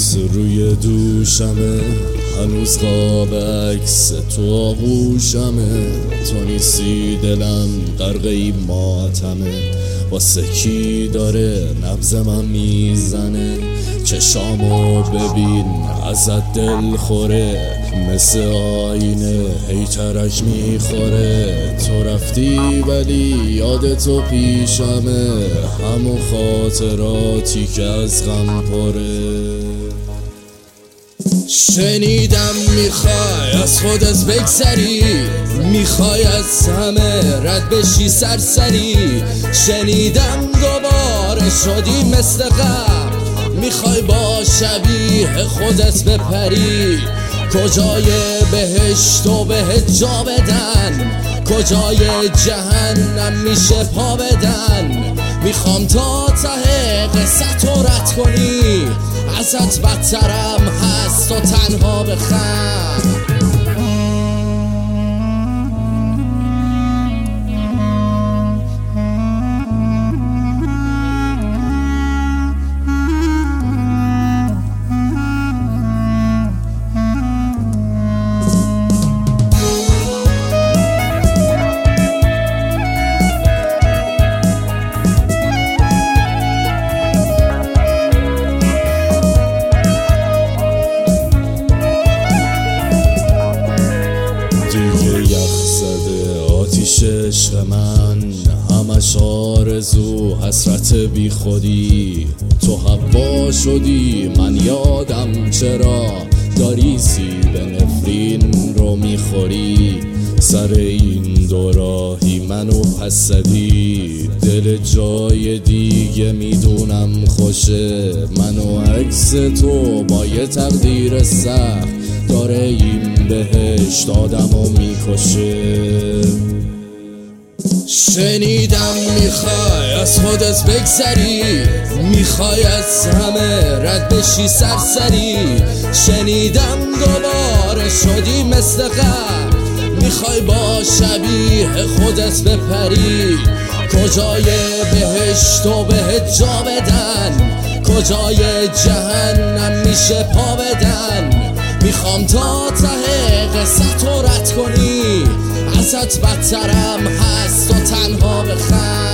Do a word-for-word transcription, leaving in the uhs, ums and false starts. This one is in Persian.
عکس روی دوشمه، هنوز قاب عکس تو آغوشمه. تو نیستی دلم غرق این ماتمه، واسه کی داره نبض من میزنه؟ چشامو ببین ازت دل خوره، مثل آینه هی ترک میخوره. تو رفتی ولی یاد تو پیشمه، همون خاطراتی که از غم پره. شنیدم میخوای از خودت بگذری، میخوای از همه رد بشی سرسری. شنیدم دوباره شدی مثل قبل، میخوای با شبیه خودت بپری. کجای بهشت و بهت جا بدن، کجای جهنم میشه پا بدن. میخوام تا ته قصه تو رد کنی، ازت بدترم هست و تنها بخند. عشق من همش آرزو حسرت بی خودی. تو هوا شدی من یادم چرا، داری سیب نفرین رو میخوری. سر این دوراهی منو پس زدی، دل جای دیگه میدونم خوشه. منو عکس تو با یه تقدیر سخت، داره این بهشت آدمو میکشه. شنیدم میخوای از خودت بگذری، میخوای از همه رد بشی سرسری. شنیدم دوباره شدی مثل قبل، میخوای با شبیه خودت بپری. کجای بهشت و بهت جا بدن، کجای جهنم میشه پا بدن. میخوام تا ته قصه تو رد کنی، ازت بدترم هست و تنها بخند.